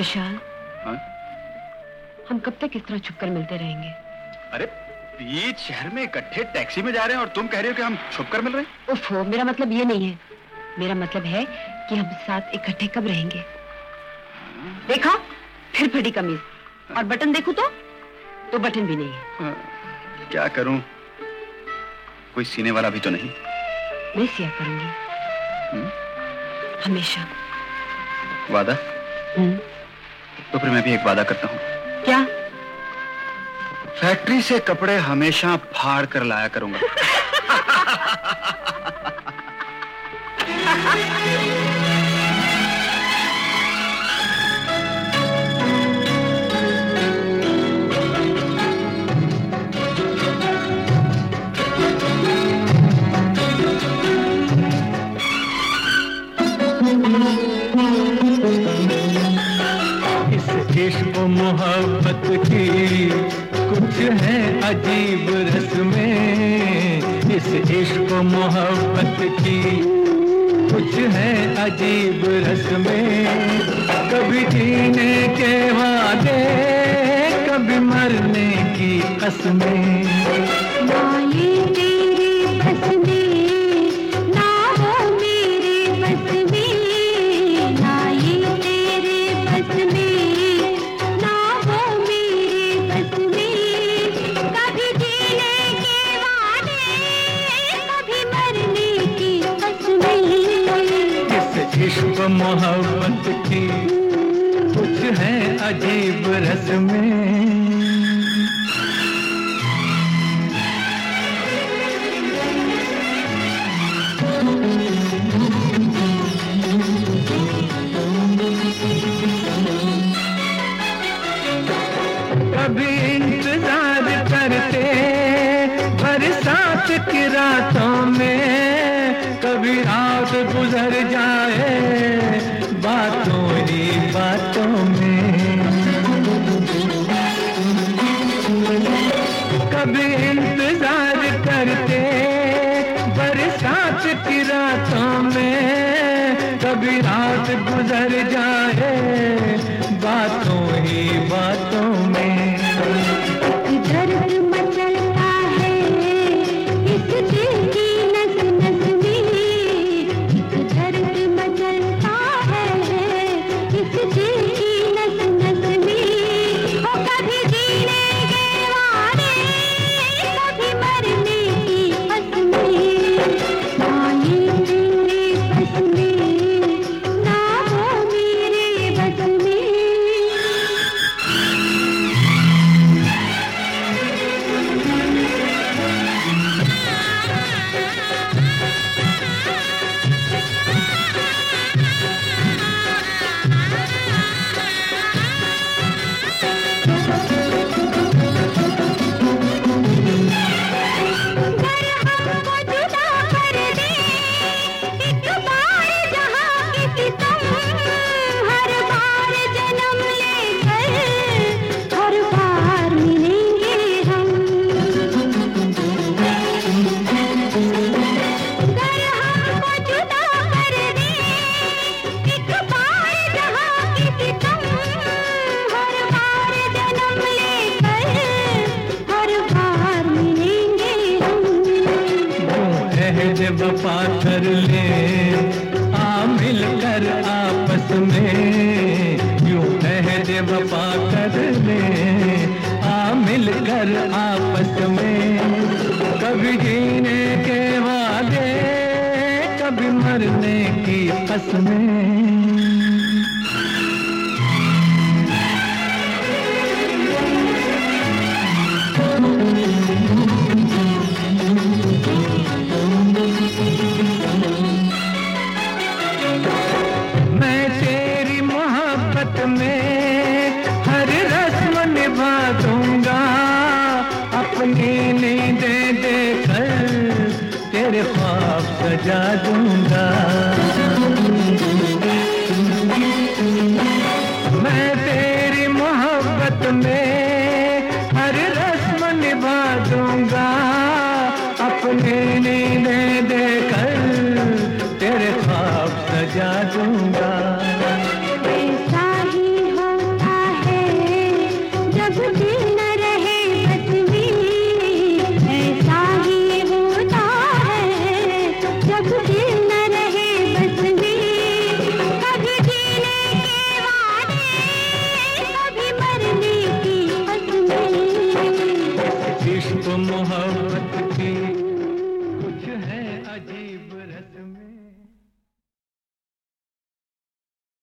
विशाल, हाँ? हम कब तक इस तरह छुपकर मिलते रहेंगे? अरे बीच शहर में इकट्ठे टैक्सी में जा रहे हैं और तुम कह रहे हो कि हम छुपकर मिल रहे हैं? उफ़ो, मेरा मतलब ये नहीं है। मेरा मतलब है कि हम साथ इकट्ठे कब रहेंगे। देखा, फिर फटी कमीज, और बटन देखूं तो बटन भी नहीं है। क्या करूं, कोई सीने वाला भी तो नहीं। मैं सिया करूंगी, हमेशा। वादा? तो फिर मैं भी एक वादा करता हूँ। क्या? फैक्ट्री से कपड़े हमेशा फाड़ कर लाया करूंगा। इश्क मोहब्बत की कुछ है अजीब रस्में, इस इश्क मोहब्बत की कुछ है अजीब रस्में। कभी जीने के वादे, कभी मरने की कसमें। ना ये तेरे बस में, ना वो मेरे बस में, ना ये तेरे बस में, ना वो मेरे बस में। कभी जीने के वादे, कभी मरने की कसमें। इस इश्क मोहब्बत की कुछ है अजीब रस्में। कभी इंतजार करते बरसात की रातों में, कभी रात गुजर जाए बातों ही बातों में। कभी इंतजार करते बरसात की रातों में, कभी रात गुजर जाए बातों ही बातों में। दर्द मचलता है इस दिल की नस नस में, एक दर्द मचलता है इस दिल की नस नस में। ओ कभी जीने के वादे, कभी मरने की कसमें। ना ये तेरे बस में, ना वो मेरे बस में। वफा कर ले आ मिल कर आपस में, यूं अहद वफा कर ले आ मिल कर आपस में। कभी जीने के वादे, कभी मरने की कसमें। मैं तेरी मोहब्बत में हर रस्म निभा दूंगा, अपनी नींदें देकर तेरे ख्वाब सजा दूंगा। मैं तेरी मोहब्बत में हर रस्म निभा दूंगा, अपनी नींदें